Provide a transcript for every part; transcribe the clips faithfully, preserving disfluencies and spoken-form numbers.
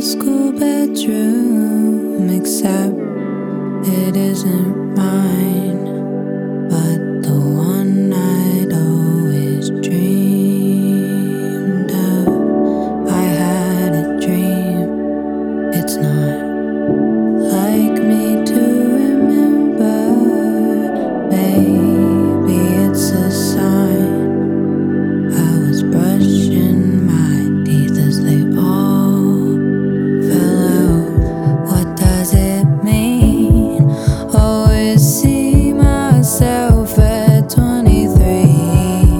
school bedroom, except it isn't mine, but the one I'd always dreamed of. I had a dream, it's not like me to remember. Maybe it's a sign. I was brushing my teeth as they all fell out. What does it mean? Always see myself at twenty-three,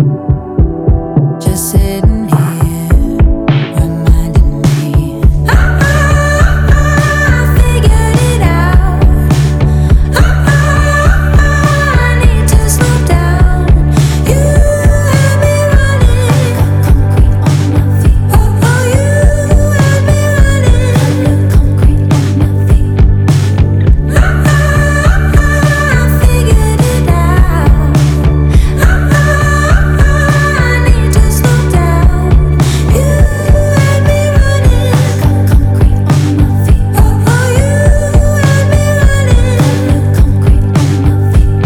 just sitting here, reminding me I, I, I figured it out. I, I, I need to slow down. You had me running, concrete on my feet. Oh, oh, you had me running, concrete on my feet. I, I, I figured it out. I, I, I need to slow down. You had me running, concrete on my feet. Oh, oh, you had me running, concrete on my feet.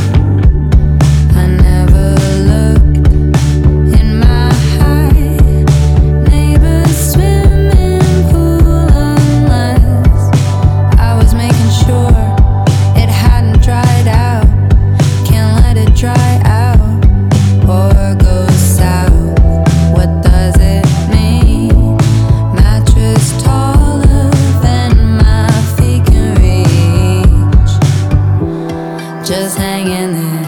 I never looked in my high neighbor's swimming pool unless I was making sure it hadn't dried out. Can't let it dry out or go south. What does it mean? Mattress taller than my feet can reach, just hanging there.